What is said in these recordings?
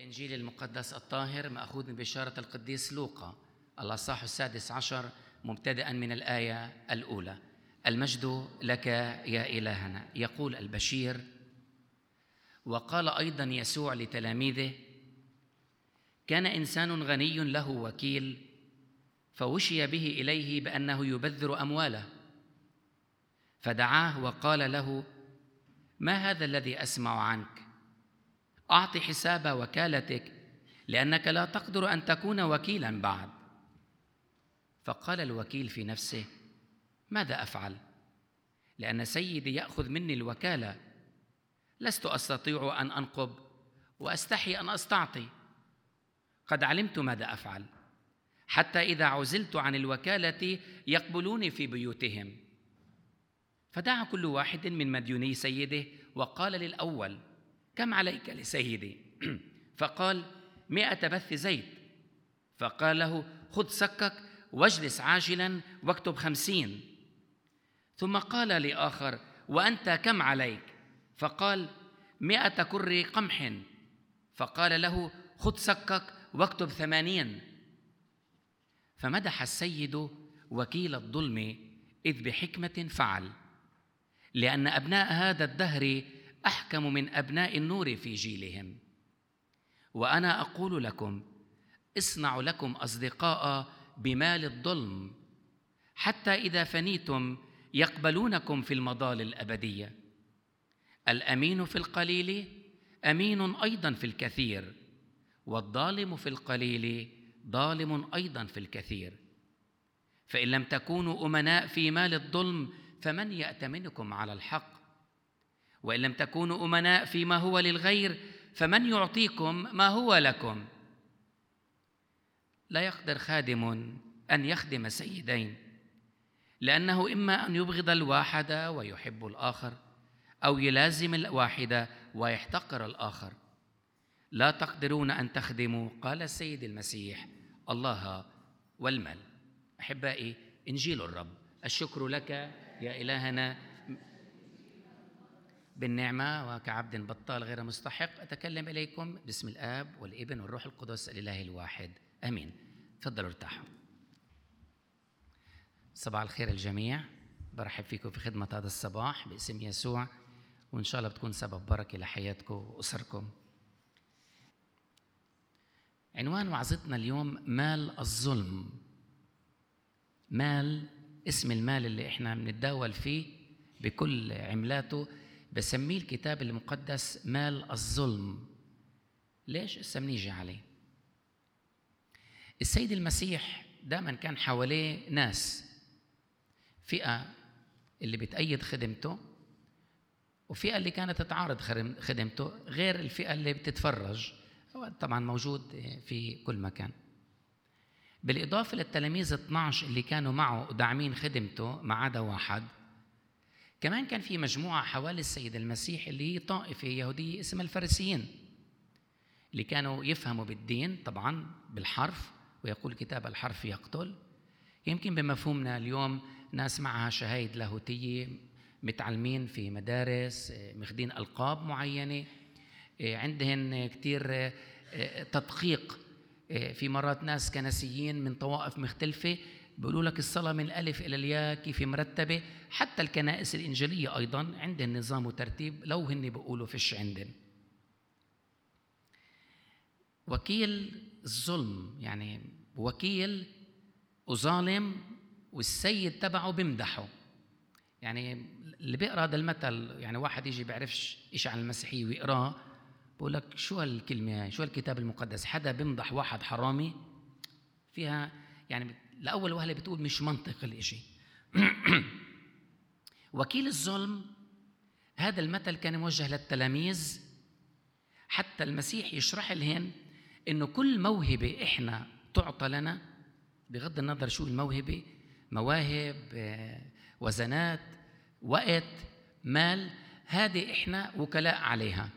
الإنجيل المقدس الطاهر مأخوذ من بشارة القديس لوقا الأصحاح 16 مبتدأ من الآية الأولى. المجد لك يا إلهنا. يقول البشير: وقال أيضا يسوع لتلاميذه: كان إنسان غني له وكيل، فوشي به إليه بأنه يبذر أمواله، فدعاه وقال له: ما هذا الذي أسمع عنك؟ أعط حساب وكالتك، لأنك لا تقدر أن تكون وكيلا بعد. فقال الوكيل في نفسه: ماذا أفعل؟ لأن سيدي يأخذ مني الوكالة، لست أستطيع أن أنقب وأستحي أن أستعطي. قد علمت ماذا أفعل، حتى إذا عزلت عن الوكالة يقبلوني في بيوتهم. فدعا كل واحد من مديوني سيده وقال للأول: كم عليك لسيدي؟ فقال: 100 بث زيت. فقال له: خذ سكك واجلس عاجلا واكتب 50. ثم قال لآخر: وأنت كم عليك؟ فقال: 100 كر قمح. فقال له: خذ سكك واكتب 80. فمدح السيد وكيل الظلم إذ بحكمة فعل، لأن أبناء هذا الدهر أحكم من أبناء النور في جيلهم. وأنا أقول لكم: اصنعوا لكم أصدقاء بمال الظلم، حتى إذا فنيتم يقبلونكم في المظال الأبدية. الأمين في القليل أمين أيضا في الكثير، والظالم في القليل ظالم أيضا في الكثير. فإن لم تكونوا أمناء في مال الظلم فمن يأتمنكم على الحق؟ وإن لم تكونوا أمناء فيما هو للغير فمن يعطيكم ما هو لكم؟ لا يقدر خادم أن يخدم سيدين، لأنه إما أن يبغض الواحد ويحب الآخر، أو يلازم الواحد ويحتقر الآخر. لا تقدرون أن تخدموا، قال السيد المسيح، الله والمال. أحبائي، إنجيل الرب. الشكر لك يا إلهنا بالنعمة، وكعبد بطال غير مستحق أتكلم إليكم باسم الآب والابن والروح القدس الإله الواحد، آمين. تفضلوا ارتاحوا. صباح الخير الجميع. برحب فيكم في خدمة هذا الصباح باسم يسوع، وإن شاء الله بتكون سبب بركة لحياتكم وأسركم. عنوان وعظتنا اليوم: مال الظلم. مال، اسم المال اللي احنا بنتداول فيه بكل عملاته بسميه الكتاب المقدس مال الظلم. ليش؟ هسه بنيجي عليه. السيد المسيح دائما كان حواليه ناس، فئة اللي بتأيد خدمته وفئة اللي كانت تعارض خدمته، غير الفئة اللي بتتفرج، هو طبعا موجود في كل مكان. بالإضافة للتلاميذ 12 اللي كانوا معه وداعمين خدمته ما عدا واحد، كمان كان في مجموعة حوالي السيد المسيح اللي هي طائفة يهودية اسمها الفريسيين، اللي كانوا يفهموا بالدين طبعا بالحرف، ويقول كتاب الحرف يقتل. يمكن بمفهومنا اليوم ناس معها شهايد لاهوتية، متعلمين في مدارس، ماخدين ألقاب معينة، عندهن كتير تدقيق. في مرات ناس كنسيين من طوائف مختلفة بيقولوا لك الصلاة من الألف إلى الياء كيف مرتبة. حتى الكنائس الإنجيلية أيضا عندهم نظام وترتيب، لو هن بيقولوا فيش عندهم. وكيل الظلم، يعني وكيل وظالم والسيد تبعه بمدحه. يعني اللي بيقرأ هذا المثل، يعني واحد يجي بيعرفش إيش عن المسيحية ويقراه بقول لك شو هالكلمة، شو الكتاب المقدس، حدا بمدح واحد حرامي فيها، يعني لأول وهلة بتقول مش منطق الإشي. وكيل الظلم، هذا المثل كان موجه للتلاميذ، حتى المسيح يشرح لهم إنه كل موهبة إحنا تعطى لنا، بغض النظر شو الموهبة، مواهب، وزنات، وقت، مال، هذه إحنا وكلاء عليها.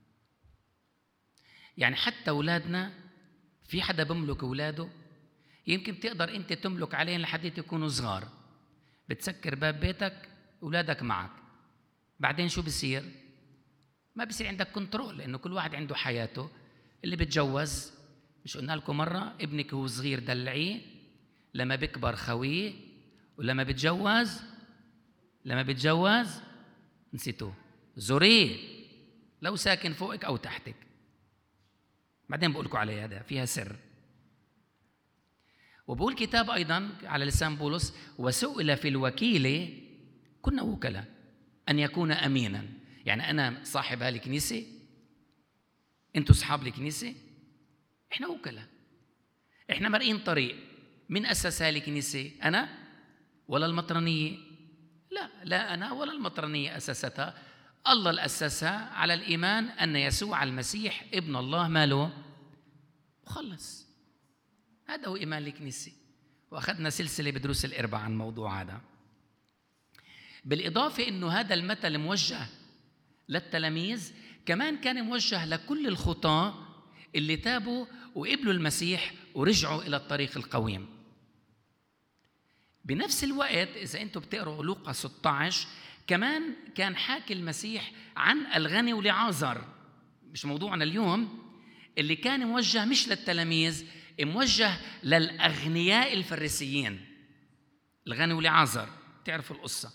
يعني حتى أولادنا، في حدا بملك أولاده، يمكن تقدر أنت تملك عليهم لحد يكونوا صغار، بتسكر باب بيتك أولادك معك، بعدين شو بصير؟ ما بصير عندك كنترول، لأنه كل واحد عنده حياته، اللي بتجوز، مش قلنا لكم مرة ابنك هو صغير دلعيه، لما بيكبر خويه، ولما بتجوز نسيتوه زوريه لو ساكن فوقك أو تحتك. بعدين بقول لكم عليه، هذا فيها سر. وبقول كتاب أيضا على لسان بولس: وسئل في الوكيلة، كنا وكلاء، أن يكون أمينا. يعني أنا صاحب هالكنيسة، أنتوا أصحاب الكنيسة، إحنا وكلاء، إحنا مرئين طريق. من أسس هالكنيسة؟ أنا ولا المطرانية؟ لا أنا ولا المطرانية أسستها، الله اللي أسسها على الإيمان أن يسوع المسيح ابن الله ماله مخلص. هذا هو إيمان الكنيسة. وأخذنا سلسلة بدروس الأربع عن موضوع هذا. بالإضافة أنه هذا المثل موجه للتلاميذ، كمان كان موجه لكل الخطاة اللي تابوا وقبلوا المسيح ورجعوا إلى الطريق القويم. بنفس الوقت إذا أنتم بتقرأوا لوقا 16 كمان كان حاكي المسيح عن الغني ولعازر، مش موضوعنا اليوم، اللي كان موجه مش للتلاميذ، موجه للأغنياء الفريسيين. الغني ولعازر، تعرفوا القصة،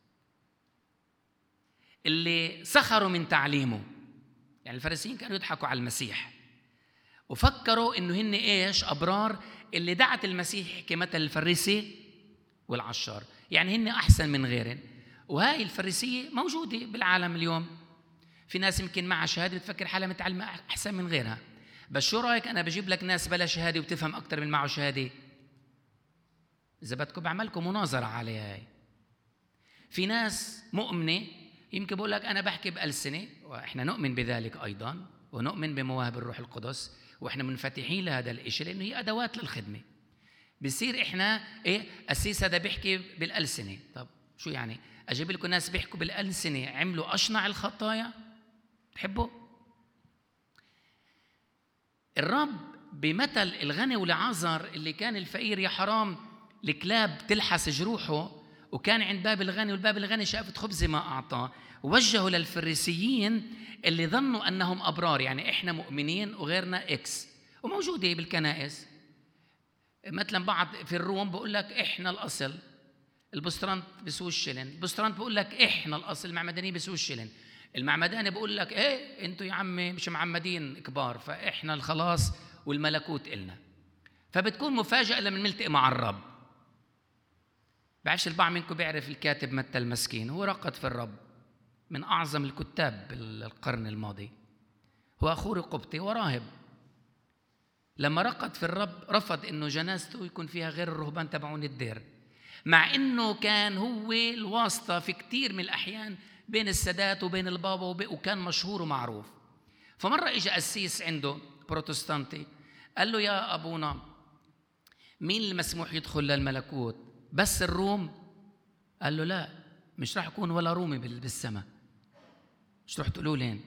اللي سخروا من تعليمه. يعني الفريسيين كانوا يضحكوا على المسيح وفكروا إنه هن إيش؟ أبرار، اللي دعت المسيح يحكي مثل الفريسي والعشار، يعني هن أحسن من غيرهم. وهاي الفريسية موجودة بالعالم اليوم. في ناس يمكن معها شهادة بتفكر حالها متعلمة أحسن من غيرها، بس شو رأيك أنا بجيب لك ناس بلا شهادة وبتفهم أكتر من معه شهادة؟ إذا بدكم بعملكم مناظرة عليها. هاي في ناس مؤمنة يمكن بقول لك أنا بحكي بألسنة، وإحنا نؤمن بذلك أيضا، ونؤمن بمواهب الروح القدس، وإحنا منفتحين لهذا الإشي لأنه هي أدوات للخدمة. بصير إحنا أسيس هذا بيحكي بالألسنة. طب شو يعني؟ أجيب لكم ناس بيحكوا بالألسنة عملوا أشنع الخطايا؟ تحبوا؟ الرب بمثل الغني ولعازر اللي كان الفقير يا حرام الكلاب تلحس جروحه، وكان عند باب الغني والباب الغني شافت خبزة ما أعطاه، ووجهوا للفريسيين اللي ظنوا أنهم أبرار، يعني إحنا مؤمنين وغيرنا إكس، وموجودة بالكنائس. مثلا بعض في الروم بقول لك إحنا الأصل، البسترانت بسوي الشلن، البسترانت بقول لك إحنا الأصل، المعمداني بسوي الشلن، المعمداني بقول لك إيه أنتوا يا عمي مش معمدين كبار، فإحنا الخلاص والملكوت إلنا. فبتكون مفاجأة لما نلتقي مع الرب. بعرفش البعض منكم بيعرف الكاتب متى المسكين، هو رقد في الرب، من أعظم الكتاب بالقرن الماضي، هو أخوه قبطي وراهب. لما رقد في الرب رفض إنه جنازته يكون فيها غير الرهبان تبعون الدير، مع إنه كان هو الواسطة في كتير من الأحيان بين السادات وبين البابا، وكان مشهور ومعروف. فمرة إجا قسيس عنده بروتستانتي قال له: يا أبونا، مين المسموح يدخل للملكوت؟ بس الروم؟ قال له: لا، مش راح يكون ولا رومي بالسماء، مش رح تقولوا لين.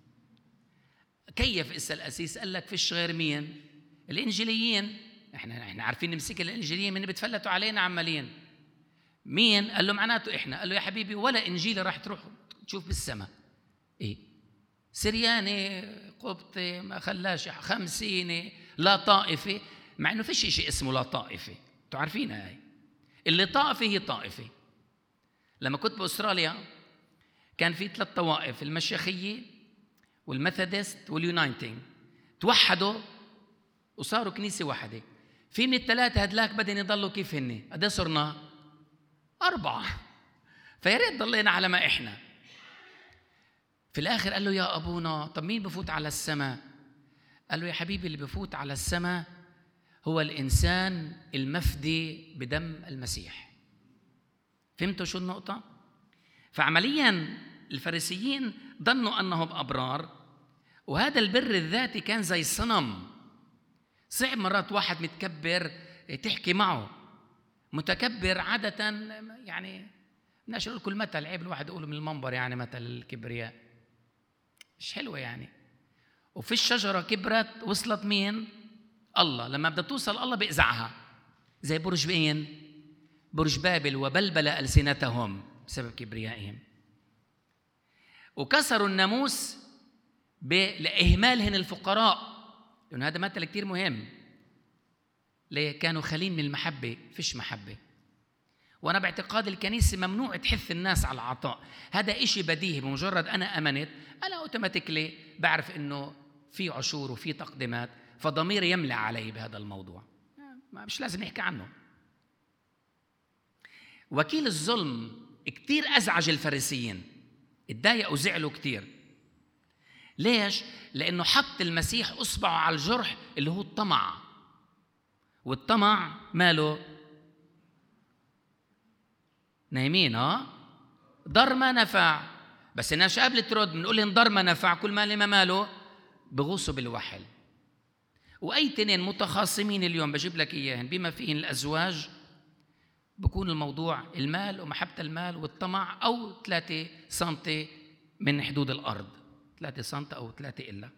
كيف اسأل القسيس؟ قال لك فيش غير مين؟ الإنجيليين. احنا عارفين نمسك الإنجيليين من بتفلتوا علينا عمالين. مين؟ قال له معناته احنا. قال له: يا حبيبي ولا إنجيلي راح تروح تشوف بالسماء. ايه؟ سرياني، قبطي، ما خلاش، خمسيني، لا طائفي، مع انه فيش شيء اسمه لا طائفي، انتوا عارفينها هاي. اللي طائفي هي طائفي. لما كنت بأستراليا كان في 3 طوائف، المشيخية والميثودست واليونايتنج، توحدوا وصاروا كنيسة واحدة. في من ال3 هدلاك بدهم يضلوا كيف هن، قد صرنا 4، فيا ريت ضلينا على ما إحنا. في الآخر قال له: يا أبونا، طب مين بفوت على السماء؟ قال له: يا حبيبي، اللي بفوت على السماء هو الإنسان المفدي بدم المسيح. فهمتوا شو النقطة؟ فعملياً الفريسيين ظنوا أنهم أبرار، وهذا البر الذاتي كان زي صنم. صعب مرات واحد متكبر تحكي معه. متكبر عادة، يعني بدناش نقول كل مثل، عيب الواحد يقوله من المنبر، يعني مثل الكبرياء مش حلوة يعني. وفي الشجرة كبرت وصلت مين؟ الله. لما بدها توصل الله بإزعها، زي برج مين؟ برج بابل، وبلبل ألسنتهم بسبب كبريائهم، وكسروا الناموس لإهمالهن الفقراء. لأن هذا مثل كتير مهم. ليه؟ كانوا خالين من المحبة، فيش محبة. وأنا باعتقاد الكنيسة ممنوع تحث الناس على العطاء، هذا إشي بديهي. بمجرد أنا أمنت أنا أوتوماتيكلي بعرف إنه في عشور وفي تقديمات، فضميري يملأ علي بهذا الموضوع، مش لازم نحكي عنه. وكيل الظلم كتير أزعج الفريسيين، اتضايقوا وزعلوا كتير. ليش؟ لأنه حط المسيح أصبعه على الجرح اللي هو الطمع. والطمع ماله؟ نايمين ضر ما نفع. بس الناس قبل ترد بنقول لهم ضر ما نفع، كل ما ماله بغوصوا بالوحل. وأي تنين متخاصمين اليوم بجيب لك إياهن بما فيهن الأزواج، بكون الموضوع المال ومحبة المال والطمع، أو 3 سنتي من حدود الأرض، 3 سنتي أو 3 إلا.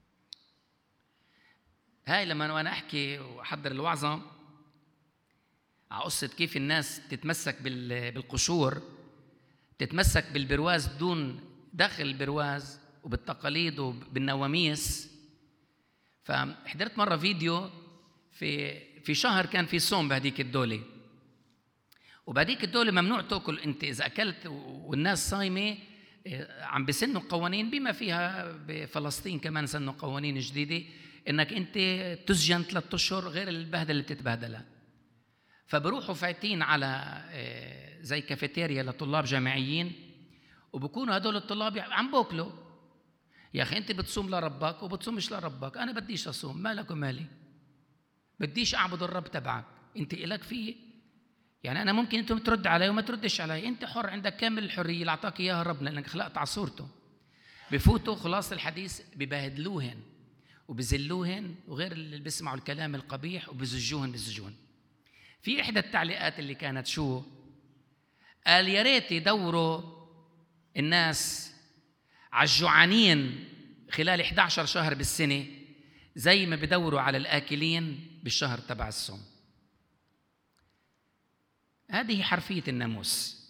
هاي لما أنا أحكي وأحضر الوعظة على قصة كيف الناس تتمسك بالقشور، تتمسك بالبرواز دون داخل البرواز وبالتقاليد وبالنواميس. فحضرت مرة فيديو في شهر كان في صوم بهديك الدولة، وبهديك الدولة ممنوع تأكل. أنت إذا أكلت والناس صايمة عم بسنوا قوانين، بما فيها بفلسطين كمان سنوا قوانين جديدة إنك أنت تسجن 3 أشهر غير البهدلة اللي بتتبهدلها. فبروحوا فايتين على زي كافيتيريا لطلاب جامعيين، وبكونوا هدول الطلاب عم بوكلوا. يا أخي أنت بتصوم لربك وبتصومش لربك، أنا بديش أصوم، مالك ومالي، بديش أعبد الرب تبعك، أنت إلك فيه. يعني أنا ممكن أنتم ترد علي وما تردش علي، أنت حر، عندك كامل الحرية اللي أعطاك إياها ربنا لأنك خلقت على صورته. بفوتوا خلاص الحديث ببهدلوهن وبزلوهن، وغير اللي بيسمعوا الكلام القبيح وبزجوهن. في إحدى التعليقات اللي كانت شو قال؟ يا ريت يدوروا الناس على الجوعانين خلال 11 شهر بالسنة زي ما بدوروا على الآكلين بالشهر تبع الصوم. هذه حرفية الناموس.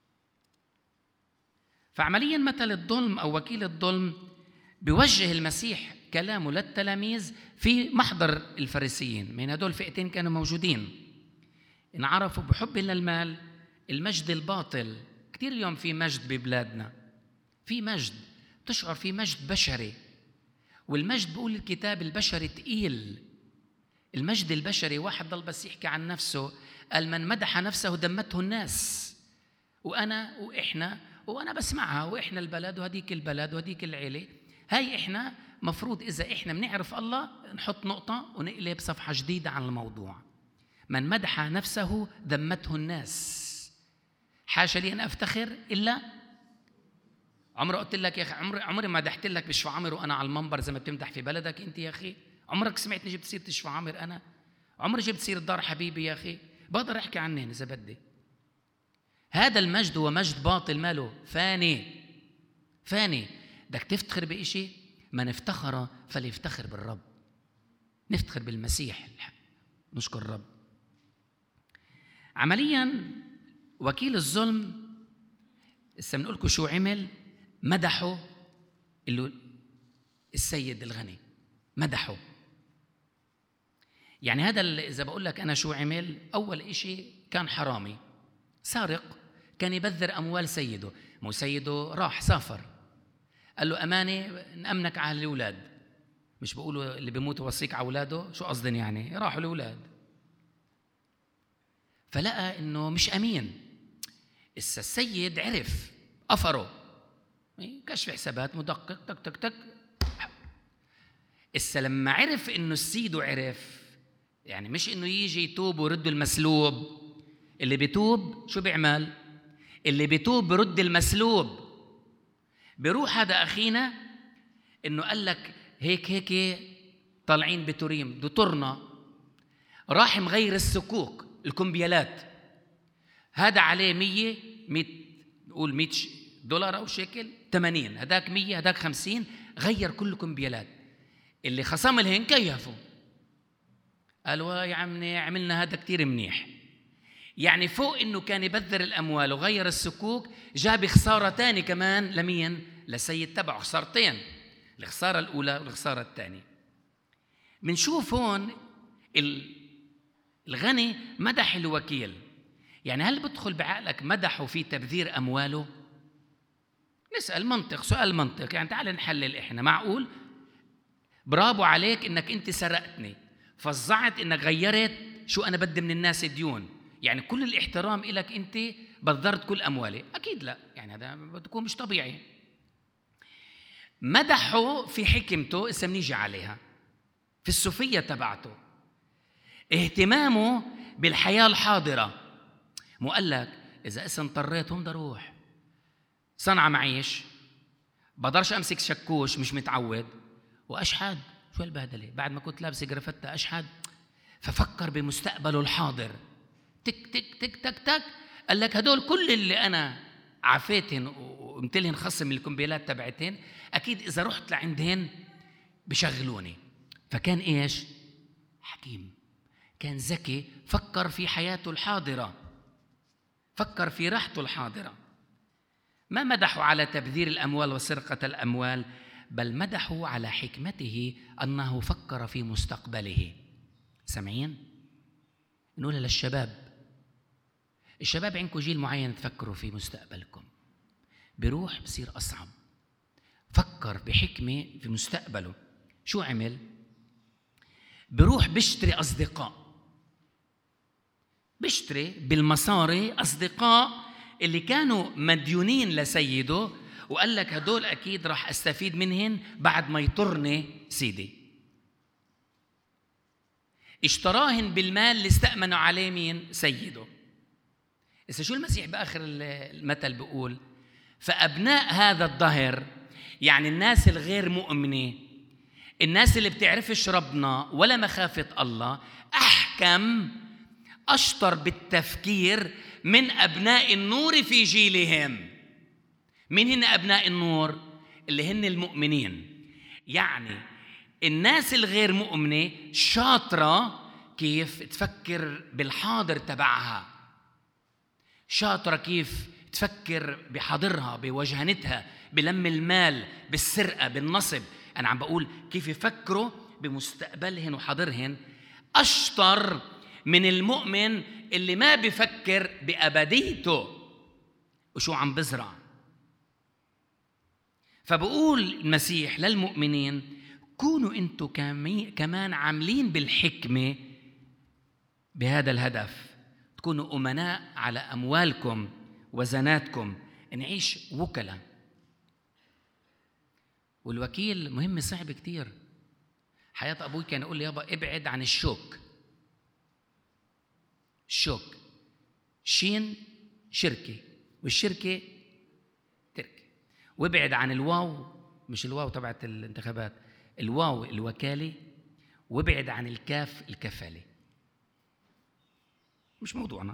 فعملياً مثل الظلم أو وكيل الظلم بيوجه المسيح كلامه للتلاميذ في محضر الفريسيين. من هدول فئتين كانوا موجودين، إن عرفوا بحب للمال المجد الباطل. كتير اليوم في مجد ببلادنا، في مجد تشعر في مجد بشري، والمجد بقول الكتاب البشري تقيل. المجد البشري واحد ضل بس يحكي عن نفسه، قال من مدح نفسه دمته الناس، وأنا وإحنا وأنا بسمعها، وإحنا البلد وهديك البلد وهديك العيلة. هاي إحنا مفروض إذا إحنا بنعرف الله نحط نقطة ونقلب صفحة جديدة عن الموضوع. من مدح نفسه ذمته الناس. حاشا لي أن أفتخر إلا عمري قلت لك يا أخي، عمري ما دحت لك بشفع عمر وأنا على المنبر زي ما بتمدح في بلدك أنت يا أخي. عمرك سمعتني جبت سيرة شفع عمر؟ أنا عمري جبت سيرة دار حبيبي يا أخي، بقدر أحكي عنهن إذا بدي. هذا المجد هو مجد باطل، ماله فاني. بدك تفتخر بإشي، من افتخر فليفتخر بالرب. نفتخر بالمسيح، نشكر الرب. عملياً وكيل الظلم لسه بنقولكم شو عمل؟ مدحه السيد الغني، مدحه. يعني هذا إذا بقول لك أنا شو عمل، أول إشي كان حرامي سارق، كان يبذر أموال سيده. مو سيده راح سافر، قال له أمانة نأمنك على الأولاد. مش بقولوا اللي بيموت وصيك على أولاده؟ شو قصدن يعني؟ راحوا الأولاد. فلقى إنه مش أمين. السيد عرف، أفره كشف حسابات مدقق، تك تك تك. لما عرف إنه السيد عرف، يعني مش إنه يجي يتوب ويرد المسلوب. اللي بيتوب شو بيعمل؟ اللي بيتوب برد المسلوب. بيروح هذا أخينا إنه قال لك هيك طالعين بتوريم دطرنا، راح مغير السكوك الكمبيالات. هذا عليه 100 نقول 100 دولار أو شيكل، 80، هداك 100، هداك 50. غير كل كمبيالات. اللي خصم لهن كيفوا، قالوا يا عمي عملنا هذا كتير منيح. يعني فوق إنه كان يبذر الأموال وغير السكوك، جاب خسارة تاني كمان لمين؟ لسيد تبعه. خسارتين، الخسارة الأولى والخسارة الثانية. منشوف هون الغني مدح الوكيل. يعني هل بدخل بعقلك مدحه في تبذير أمواله؟ نسأل منطق، سؤال منطق، يعني تعال نحلل. إحنا معقول برافو عليك إنك أنت سرقتني، فظعت إنك غيرت شو أنا بدي من الناس ديون، يعني كل الاحترام إلك أنت بذرت كل أموالي؟ أكيد لا، يعني هذا بتكون مش طبيعي. مدحه في حكمته، إسا منيجي عليها في الصوفية تبعته، اهتمامه بالحياة الحاضرة. مو قال لك إذا إسا اضطريت هون بدي أروح صنعة معيش، بقدرش أمسك شكوش مش متعود، وأشحد شو البهدلة بعد ما كنت لابس جرافتة أشحد. ففكر بمستقبله الحاضر، تك تك تك تك تك، قال لك هدول كل اللي أنا عافيتهن ومتلهن خصم الكمبيلات تبعتهن، أكيد إذا رحت لعندهن بشغلوني. فكان إيش؟ حكيم، كان ذكي، فكر في حياته الحاضرة، فكر في راحته الحاضرة. ما مدحوا على تبذير الأموال وسرقة الأموال، بل مدحوا على حكمته أنه فكر في مستقبله. سمعين؟ نقول للشباب، الشباب عندكم جيل معين تفكروا في مستقبلكم، بيروح بصير أصعب. فكر بحكمة في مستقبله. شو عمل؟ بيروح بيشتري أصدقاء، بيشتري بالمصاري أصدقاء اللي كانوا مديونين لسيده، وقال لك هدول أكيد راح أستفيد منهن بعد ما يطرني سيدي. اشتراهن بالمال اللي استأمنوا عليه مين؟ سيده. إذا شو المسيح بآخر المثل بيقول؟ فأبناء هذا الدهر، يعني الناس الغير مؤمنة، الناس اللي بتعرفش ربنا ولا مخافة الله، أحكم أشطر بالتفكير من أبناء النور في جيلهم. مين هن أبناء النور؟ اللي هن المؤمنين. يعني الناس الغير مؤمنة شاطرة كيف تفكر بالحاضر تبعها، شاطرة كيف تفكر بحاضرها، بوجهنتها، بلم المال، بالسرقة، بالنصب. أنا عم بقول كيف يفكروا بمستقبلهن وحاضرهن، أشطر من المؤمن اللي ما بيفكر بأبديته وشو عم بزرع. فبقول المسيح للمؤمنين كونوا انتوا كمان عاملين بالحكمة بهذا الهدف، تكونوا أمناء على أموالكم وزناتكم، نعيش وكلاء. والوكيل مهم صعب كتير. حياة أبوي كان يقول لي يابا ابعد عن الشوك. الشوك شين شركة، والشركة تركة. وابعد عن الواو، مش الواو تبعت الانتخابات، الواو الوكالة، وابعد عن الكاف الكفالة. مش موضوعنا.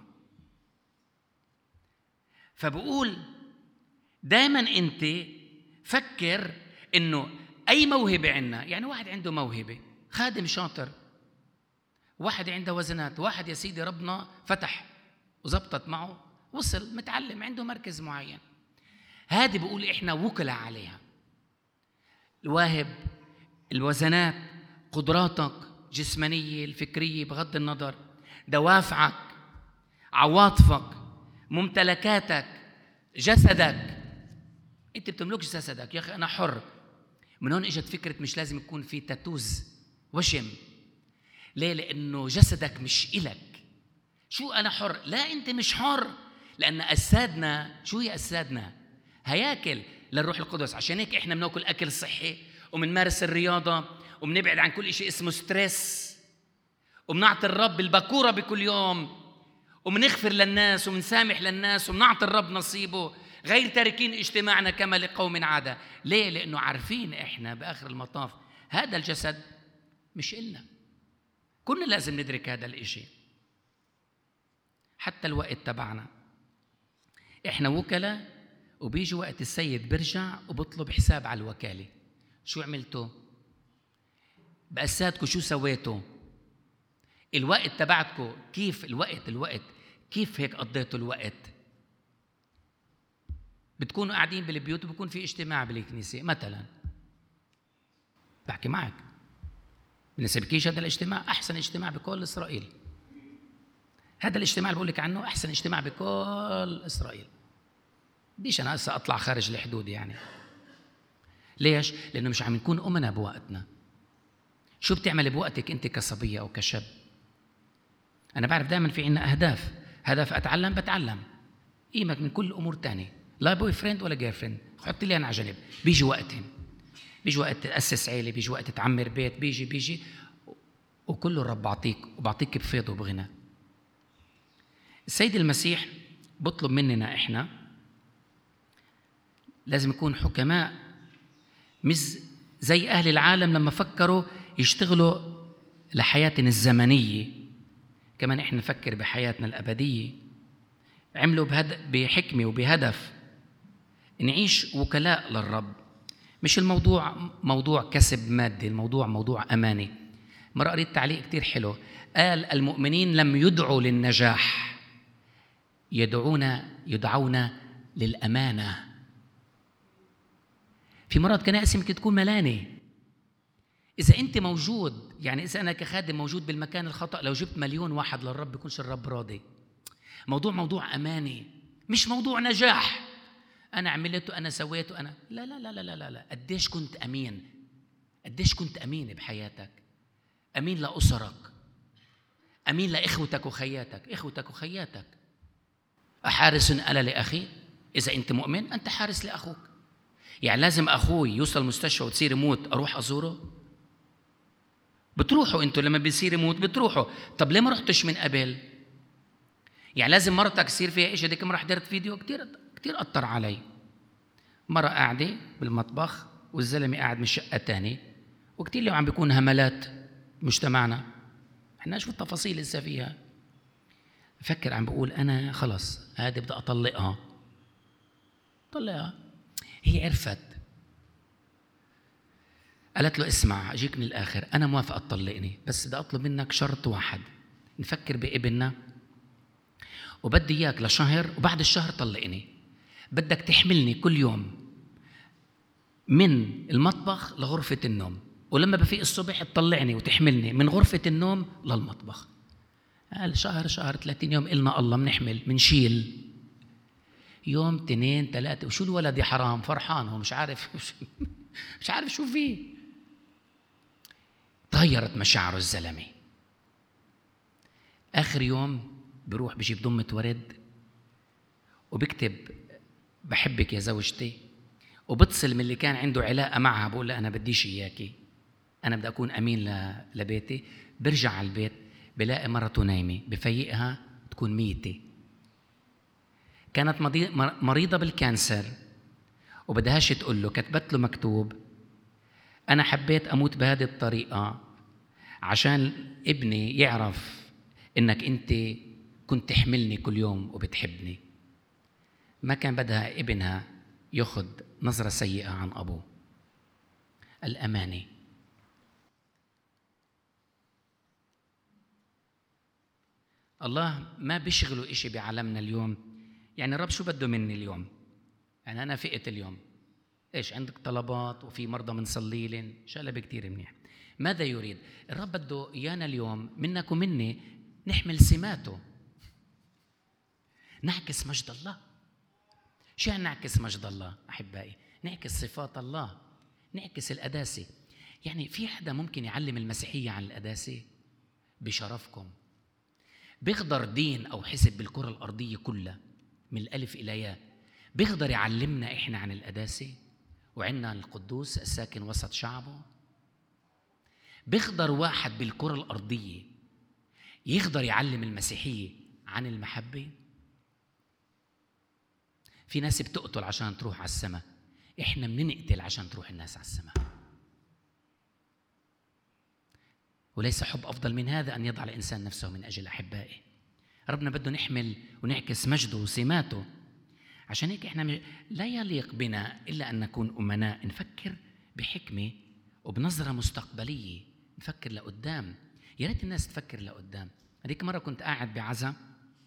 فبقول دائما انت فكر انه اي موهبة عندنا، يعني واحد عنده موهبة خادم شاطر، واحد عنده وزنات، واحد يا سيدي ربنا فتح وزبطت معه، وصل متعلم عنده مركز معين، هذه بقول احنا وكلاء عليها. الواهب، الوزنات، قدراتك جسمانية الفكرية بغض النظر، دوافعك، عواطفك، ممتلكاتك، جسدك. انت بتملكش جسدك يا اخي، انا حر. من هون اجت فكرة مش لازم يكون في تاتوز وشم. ليه؟ لانه جسدك مش إلك. شو انا حر؟ لا، انت مش حر، لان اجسادنا شو هي؟ اجسادنا هياكل للروح القدس. عشان هيك احنا بناكل اكل صحي، وبنمارس الرياضة، وبنبعد عن كل شيء اسمه ستريس، وبنعطي الرب البكورة بكل يوم، وبنغفر للناس وبنسامح للناس، وبنعطي الرب نصيبه، غير تاركين اجتماعنا كما لقوم عادة. ليه؟ لأنه عارفين إحنا بآخر المطاف هذا الجسد مش إلنا. كنا لازم ندرك هذا الإشي. حتى الوقت تبعنا إحنا وكلاء، وبيجي وقت السيد برجع وبطلب حساب على الوكالة. شو عملتوا؟ بأساتكم شو سويتوا؟ الوقت تبعتكم كيف؟ الوقت كيف هيك قضيتوا الوقت؟ بتكونوا قاعدين بالبيوت وبكون في اجتماع بالكنيسة مثلا، بحكي معك، بنسبكيش هذا الاجتماع أحسن اجتماع بكل إسرائيل. هذا الاجتماع اللي بقول لك عنه أحسن اجتماع بكل إسرائيل. بديش أنا هسه أطلع خارج الحدود يعني. ليش؟ لأنه مش عم نكون أمنا بوقتنا. شو بتعمل بوقتك أنت كصبية أو كشاب؟ أنا بعرف دائما في عنا أهداف، هدف أتعلم بتعلم، قيمك من كل الأمور تانية، لا بوي فريند ولا جير فريند، حط لي أنا على جنب. بيجي وقت تأسس عيلة، بيجي وقت تعمر بيت، بيجي وكله الرب بعطيك بفيض وبغنى. السيد المسيح بطلب مننا إحنا لازم نكون حكماء، مش زي أهل العالم لما فكروا يشتغلوا لحياتنا الزمنية، كمان إحنا نفكر بحياتنا الأبدية. عملوا بحكمة وبهدف نعيش وكلاء للرب. مش الموضوع موضوع كسب مادي، الموضوع موضوع أماني. مرة قريت تعليق كتير حلو، قال المؤمنين لم يدعوا للنجاح، يدعون للأمانة. في مرات كنائس يمكن تكون ملانة. إذا أنت موجود، يعني إذا أنا كخادم موجود بالمكان الخطأ، لو جبت 1,000,000 واحد للرب بيكونش الرب راضي. موضوع أماني، مش موضوع نجاح. أنا عملت وأنا سويت وأنا لا لا لا لا لا لا. قديش كنت أمين، قديش كنت أمين بحياتك، أمين لأسرك، أمين لإخوتك وخياتك. أحارس أنا لأخي؟ إذا أنت مؤمن أنت حارس لأخوك. يعني لازم أخوي يوصل المستشفى وتصير يموت أروح أزوره؟ بتروحوا أنتوا لما بيصير يموت بتروحوا. طب ليه ما رحتش من قبل؟ يعني لازم مرتك يصير فيها إيش؟ هديك مرة حضرت فيديو كتير أثر علي. مرة قاعدة بالمطبخ والزلمة قاعد من شقة تاني، وكتير اليوم عم بيكون هملات مجتمعنا، احنا شو التفاصيل لسه فيها. فكر عم بقول أنا خلص هذه بدي أطلقها. هي عرفت، قالت له اسمع أجيك من الآخر، أنا موافقة تطلقني، بس بدي أطلب منك شرط واحد، نفكر بابننا وبدي إياك لشهر، وبعد الشهر طلقني. بدك تحملني كل يوم من المطبخ لغرفة النوم، ولما بفيق الصبح تطلعني وتحملني من غرفة النوم للمطبخ. قال شهر 30 يوم إلنا الله منحمل منشيل. يوم 2 3 وشو الولد يا حرام فرحان، هو مش عارف شو فيه. تغيرت مشاعره الزلمة. آخر يوم بروح بجيب ضمة ورد وبكتب بحبك يا زوجتي، وبتصل من اللي كان عنده علاقة معها بقول لها أنا بديش إياكي، أنا بدي أكون أمين لبيتي. برجع على البيت بلاقي مرته نايمة، بفيقها تكون ميتة. كانت مريضة بالكانسر وبدهاش تقول له، كتبت له مكتوب أنا حبيت أموت بهذه الطريقة عشان ابني يعرف إنك أنت كنت تحملني كل يوم وبتحبني. ما كان بدها ابنها يأخذ نظرة سيئة عن أبوه. الأمانة. الله ما بيشغله إشي بعالمنا اليوم. يعني الرب شو بده مني اليوم؟ يعني أنا فقت اليوم، إيش عندك طلبات وفي مرضى منصلي لهم، شغلة كتير منيح. ماذا يريد؟ الرب بده إيانا اليوم منك ومني نحمل سماته، نعكس مجد الله. شو يعني نعكس مجد الله أحبائي؟ نعكس صفات الله، نعكس القداسة. يعني في حدا ممكن يعلم المسيحية عن القداسة؟ بشرفكم بيقدر دين أو حسب بالكرة الأرضية كلها من الألف إلى ياء بيقدر يعلمنا إحنا عن القداسة؟ وعنا القدوس الساكن وسط شعبه. بيقدر واحد بالكرة الأرضية يقدر يعلم المسيحية عن المحبة؟ في ناس بتقتل عشان تروح على السماء، إحنا بنقتل عشان تروح الناس على السماء. وليس حب أفضل من هذا أن يضع الإنسان نفسه من أجل أحبائه. ربنا بده نحمل ونعكس مجده وسماته. عشان هيك إحنا لا يليق بنا إلا أن نكون أمناء، نفكر بحكمة وبنظرة مستقبلية، نفكر لقدام. يا ريت الناس تفكر لقدام. هذيك مرة كنت قاعد بعزا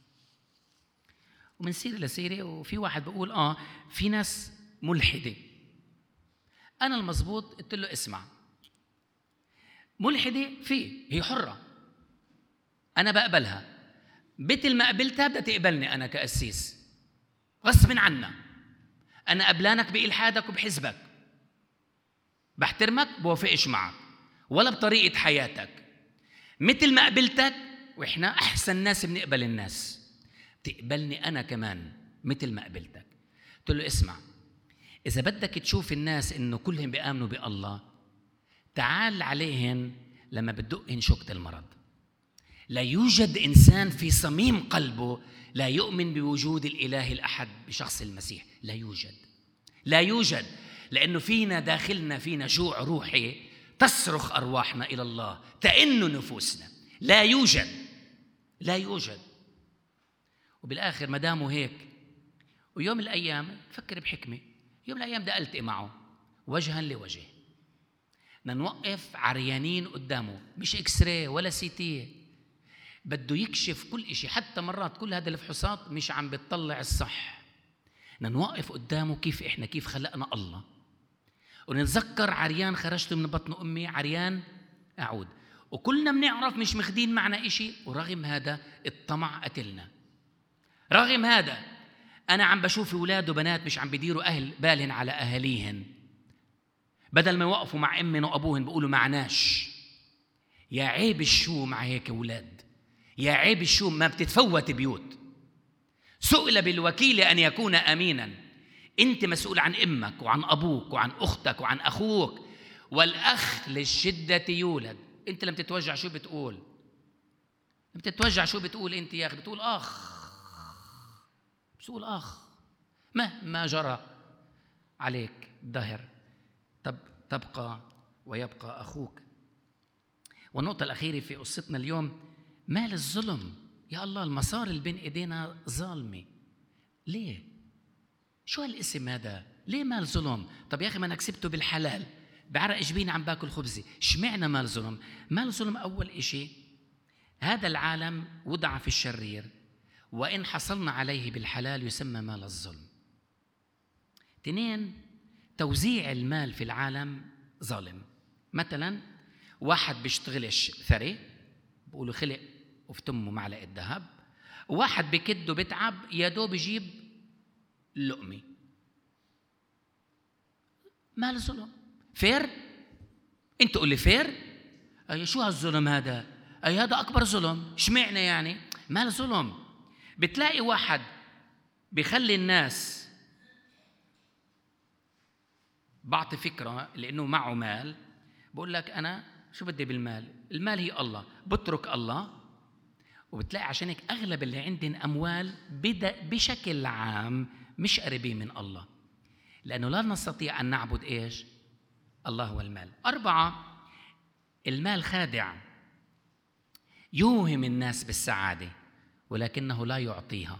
ومن سيرة لسيرة، وفي واحد بقول في ناس ملحدة. أنا المزبوط قلت له اسمع، ملحدة فيه، هي حرة، أنا بقبلها، مثل ما قبلتها بدها تقبلني أنا كقسيس غصب عنا. أنا قبلانك بإلحادك وبحزبك، بحترمك بوافقش معك ولا بطريقة حياتك، مثل ما قبلتك. وإحنا أحسن ناس بنقبل الناس، تقبلني أنا كمان مثل ما قبلتك. قلت له اسمع، إذا بدك تشوف الناس إنه كلهم بيآمنوا بالله، تعال عليهن لما بدقهن شوكة المرض. لا يوجد إنسان في صميم قلبه لا يؤمن بوجود الإله الأحد بشخص المسيح، لا يوجد، لا يوجد، لأنه فينا داخلنا فينا جوع روحي تصرخ أرواحنا إلى الله، تئن نفوسنا. لا يوجد، لا يوجد. وبالآخر ما داموا هيك، ويوم من الأيام فكر بحكمة، يوم من الأيام بدي ألتقي معه وجها لوجه، نوقف عريانين قدامه، مش إكسري ولا سيتي، بده يكشف كل إشي، حتى مرات كل هذا الفحوصات مش عم بتطلع الصح. نوقف قدامه كيف خلقنا الله، ونتذكر عريان خرجت من بطن أمي، عريان أعود. وكلنا بنعرف مش مخدين معنا إشي، ورغم هذا الطمع قتلنا. رغم هذا أنا عم بشوف أولاد وبنات مش عم بيديروا أهل بالهن على أهاليهن، بدل ما يوقفوا مع أمهن وأبوهن بيقولوا معناش. يا عيب الشو مع هيك أولاد، يا عيب الشو، ما بتتفوت بيوت. سئل بالوكيل أن يكون أمينا. أنت مسؤول عن أمك وعن أبوك وعن أختك وعن أخوك، والأخ للشدة يولد. أنت لم تتوجع شو بتقول؟ لم تتوجع شو بتقول أنت يا أخي؟ بتقول أخ، بتقول أخ مهما جرى عليك الدهر تبقى ويبقى أخوك. والنقطة الأخيرة في قصتنا اليوم، مال الظلم. يا الله، المسار اللي بين إيدينا ظالمة. ليه؟ شو هالاسم هذا؟ ليه مال ظلم؟ طب يا أخي ما أنا كسبته بالحلال، بعرق جبيني عم باكل خبزي، اشمعنى مال ظلم؟ مال ظلم أول إشي، هذا العالم وضع في الشرير، وإن حصلنا عليه بالحلال يسمى مال الظلم. 2، توزيع المال في العالم ظالم. مثلا واحد بيشتغلش ثري، بقولوا خلق وفي تمه معلقة ذهب، وواحد بكده بتعب يا دوب يجيب لقمة. مال ظلم. فير؟ انت قول لي فير؟ أي شو هالظلم هذا؟ أي هذا أكبر ظلم. اشمعنى يعني؟ مال ظلم. بتلاقي واحد بيخلي الناس، بعطي فكرة لأنه معه مال، بقول لك أنا شو بدي بالمال؟ المال هي الله، بترك الله. وبتلاقي عشان هيك أغلب اللي عندهم أموال بشكل عام مش قريبين من الله، لأنه لا نستطيع أن نعبد إيش؟ الله والمال. 4، المال خادع، يوهم الناس بالسعادة ولكنه لا يعطيها.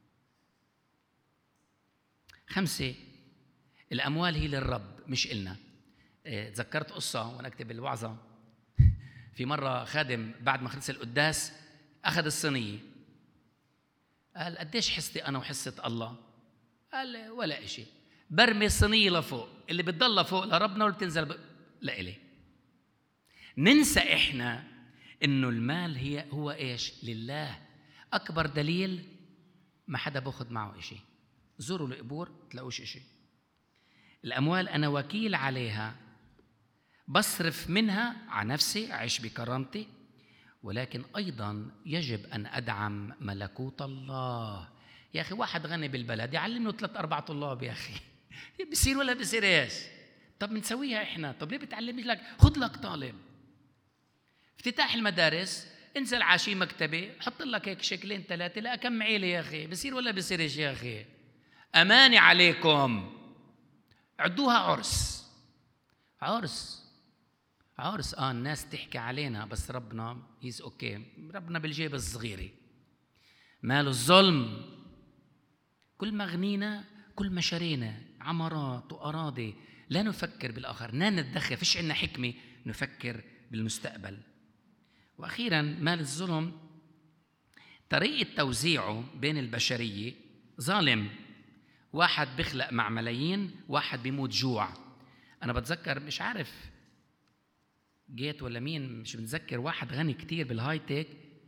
5، الأموال هي للرب مش إلنا. تذكرت قصة وأنا أكتب الوعظة، في مرة خادم بعد ما خلص القداس أخذ الصينية، قال قديش حصتي أنا وحصة الله؟ قال ولا إشي، برمي الصينية لفوق، اللي بتضل فوق لربنا واللي بتنزل لإلي. ننسى إحنا إنه المال هو إيش؟ لله. أكبر دليل ما حدا باخد معه إشي، زوروا القبور تلاقوش إشي. الأموال أنا وكيل عليها، بصرف منها على نفسي، أعيش بكرامتي، ولكن أيضاً يجب أن أدعم ملكوت الله. يا أخي واحد غني بالبلد يعلمه 3-4 طلاب، يا أخي بصير ولا بصيرش؟ طب بنسويها إحنا، طب ليه بتعلمش لك؟ خذ لك طالب. افتتاح المدارس، انزل عاشي مكتبة، حط لك هيك 2-3، لا كم عيلة يا أخي، بصير ولا بصيرش يا أخي؟ أماني عليكم، عدوها عرس. الناس تحكي علينا، بس ربنا هيز اوكي، ربنا بالجيب الصغيرة. مال الظلم، كل ما غنينا كل ما شرينا عمارات وأراضي، لا نفكر بالآخر، لا نتدخل، فيش عنا حكمة نفكر بالمستقبل. وأخيراً مال الظلم طريقة توزيعه بين البشرية ظالم. واحد بيخلق مع ملايين، واحد بيموت جوع. أنا بتذكر، مش عارف جيت ولا مين مش متذكر، واحد غني كتير بالهاي تك،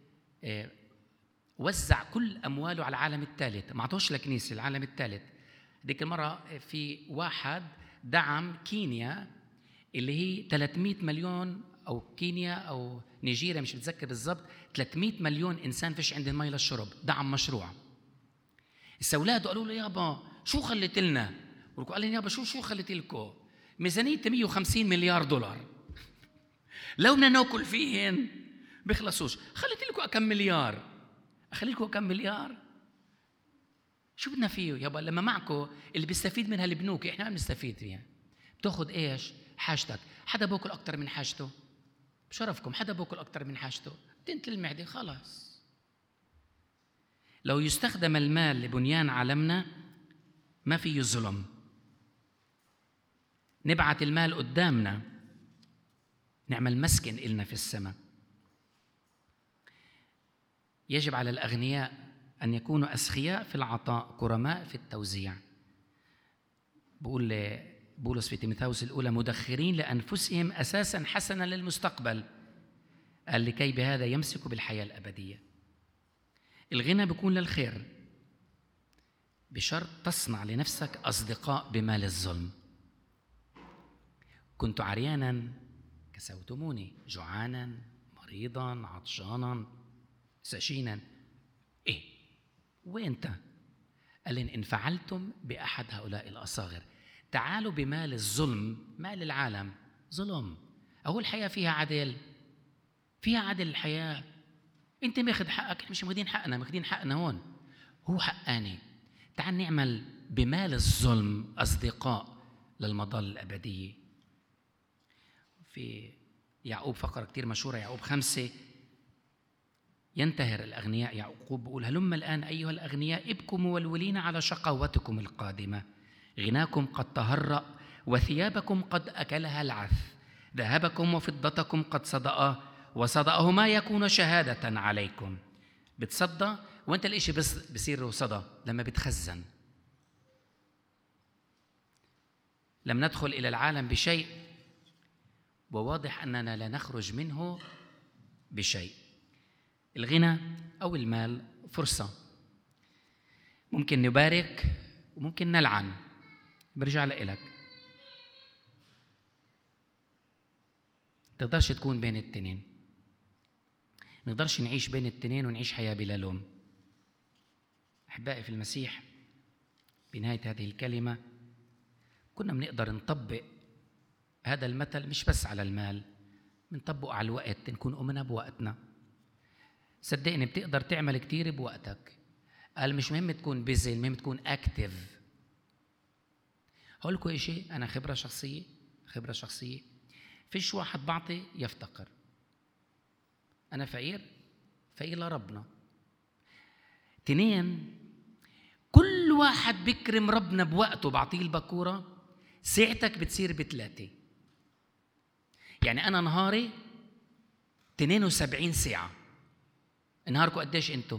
وزع كل أمواله على العالم الثالث، ما عطوش لكنيسة العالم الثالث. ديك المرة في واحد دعم كينيا اللي هي 300 مليون، أو كينيا أو نيجيريا مش متذكر بالضبط، 300 مليون إنسان فيش عندهم مي للشرب، دعم مشروع. الأولاد قالوا له يابا شو خليت لنا؟ قال لي يابا شو خليت لكم؟ ميزانية 150 مليار دولار لو بدنا ناكل فيهن بيخلصوش، خليت لكم كم مليار، أخلي لكم كم مليار؟ شو بدنا فيه يابا؟ لما معكم اللي بيستفيد منها البنوك، إحنا ما بنستفيد فيها. بتاخد إيش؟ حاجتك. حدا بأكل أكتر من حاجته؟ بشرفكم حدا بأكل أكتر من حاجته؟ تنتل المعدة خلاص. لو يستخدم المال لبنيان عالمنا ما فيه ظلم، نبعت المال قدامنا، نعمل مسكن إلنا في السماء. يجب على الأغنياء أن يكونوا أسخياء في العطاء، كرماء في التوزيع. بقول بولس في تيموثاوس الأولى: مدخرين لأنفسهم أساساً حسناً للمستقبل، قال لكي بهذا يمسكوا بالحياة الأبدية. الغنى بيكون للخير بشرط تصنع لنفسك أصدقاء بمال الظلم. كنت عرياناً كسوتموني، جوعاناً، مريضاً، عطشاناً، سشيناً. إيه وإنت؟ قال إن فعلتم بأحد هؤلاء الأصاغر. تعالوا بمال الظلم، مال العالم ظلم. أهو الحياة فيها عدل، فيها عدل الحياة. أنت ماخذ حقك، مش ماخذين حقنا، ماخذين حقنا هون، هو حقاني. تعال نعمل بمال الظلم أصدقاء للمظل الأبدية. في يعقوب فقرة كتير مشهورة، يعقوب 5، ينتهر الأغنياء. يعقوب بيقول: هلم الآن أيها الأغنياء ابكوا مولولين على شقاوتكم القادمة، غناكم قد تهرأ وثيابكم قد أكلها العث، ذهبكم وفضتكم قد صدأ وصدأهما يكون شهادة عليكم. بتصدى وانت الاشي بصير صدى لما بتخزن. لم ندخل إلى العالم بشيء، وواضح أننا لا نخرج منه بشيء. الغنى أو المال فرصة، ممكن نبارك وممكن نلعن، برجع لإلك. تقدرش تكون بين التنين، نقدرش نعيش بين التنين ونعيش حياة بلا لوم. أحبائي في المسيح، بنهاية هذه الكلمة كنا بنقدر نطبق هذا المثل مش بس على المال، بنطبقه على الوقت، نكون أمنا بوقتنا. صدقني بتقدر تعمل كتير بوقتك. قال مش مهم تكون بيزي، المهم تكون أكتيف. هقول لكم إشي، أنا خبرة شخصية. فيش واحد بعطي يفتقر. أنا فقير لربنا. 2، كل واحد بيكرم ربنا بوقته، بعطيه البكورة، ساعتك بتصير ب3. يعني أنا نهاري 72 ساعة. نهاركم قديش أنتوا؟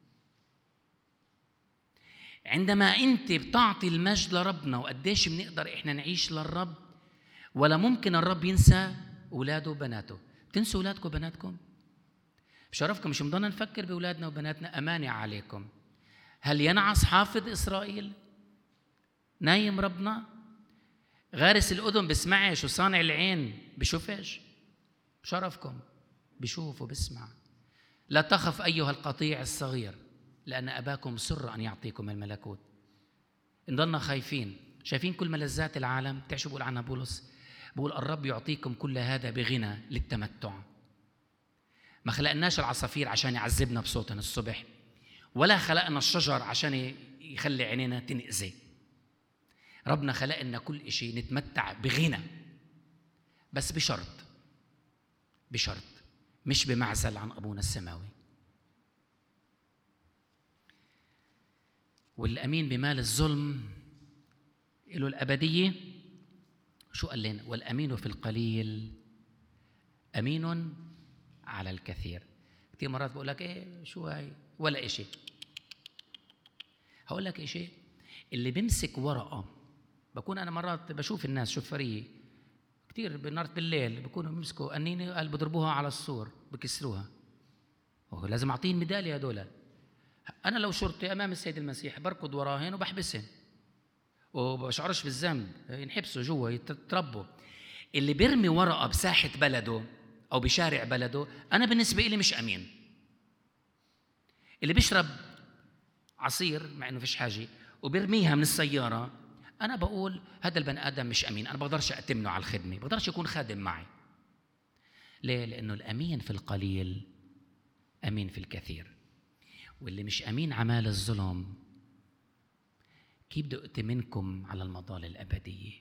عندما أنت بتعطي المجد لربنا، وقديش بنقدر إحنا نعيش للرب، ولا ممكن الرب ينسى أولاده وبناته. تنسوا أولادكم وبناتكم؟ بشرفكم مش مضلنا نفكر بأولادنا وبناتنا. أمانة عليكم، هل ينعس حافظ إسرائيل؟ نايم ربنا؟ غارس الأذن بسمعش، وصانع العين بشوفش؟ بشرفكم بشوف وبسمع. لا تخف أيها القطيع الصغير، لأن أباكم سر أن يعطيكم الملكوت. نضلنا خايفين، شايفين كل ملذات العالم. تعشوا بقول عنها بولس؟ بقول الرب يعطيكم كل هذا بغنى للتمتع. ما خلقناش العصافير عشان يعذبنا بصوتنا الصبح، ولا خلقنا الشجر عشان يخلي عينينا تنأذي. ربنا خلقنا كل شيء نتمتع بغنى، بس بشرط مش بمعزل عن أبونا السماوي. والأمين بمال الظلم له الأبدية. شو قال لنا؟ والأمين في القليل أمين على الكثير. كثير مرات بقول لك إيه شو هاي ولا إشي. هقول لك إشي، اللي بيمسك ورقة، بكون أنا مرات بشوف الناس شوفرية كتير بالنهار بالليل بيكونوا بيمسكوا قنينة قال بضربوها على السور بكسروها، وهو لازم أعطيهم ميدالية هدول. أنا لو شرطي أمام السيد المسيح بركض وراهن وبحبسهم وبشعرش بالذنب، ينحبسوا جوا يتربوا. اللي بيرمي ورقة بساحة بلده أو بشارع بلده أنا بالنسبة لي مش أمين. اللي بيشرب عصير مع إنه فيش حاجة وبيرميها من السيارة، أنا بقول هذا البني آدم مش أمين، أنا بقدرش أتمنه على الخدمة، بقدرش يكون خادم معي. ليه؟ لأنه الأمين في القليل أمين في الكثير. واللي مش أمين عمال الظلم كيف بده أؤتمنكم على المظال الأبدية؟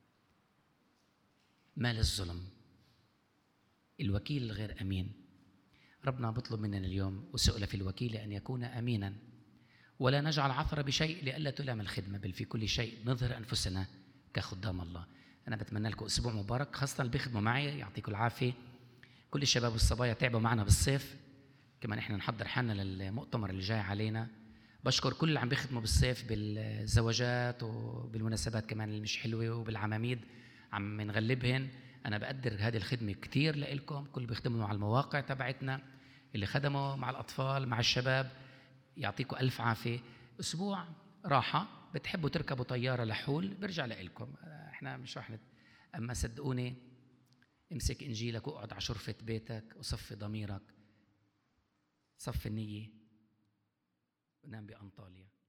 مال الظلم، الوكيل الغير أمين. ربنا بطلب مننا اليوم وسئل في الوكيل أن يكون أمينا، ولا نجعل عثرة بشيء لئلا تلام الخدمة، بل في كل شيء نظهر أنفسنا كخدام الله. أنا بتمنى لكم أسبوع مبارك، خاصة اللي بيخدموا معي يعطيكم العافية. كل الشباب والصبايا تعبوا معنا بالصيف، كمان إحنا نحضر حالنا للمؤتمر اللي جاي علينا. بشكر كل اللي عم بيخدموا بالصيف بالزواجات وبالمناسبات كمان اللي مش حلوة وبالعماميد عم نغلبهن. أنا بقدر هذه الخدمة كتير لإلكم، كل بيخدموا على المواقع تبعتنا، اللي خدموا مع الأطفال مع الشباب، يعطيكم ألف عافية. أسبوع راحة، بتحبوا تركبوا طيارة لحول برجع لإلكم، إحنا مش رح أما صدقوني امسك إنجيلك واقعد على شرفة بيتك وصفي ضميرك، صفي النية ونام بأنطاليا.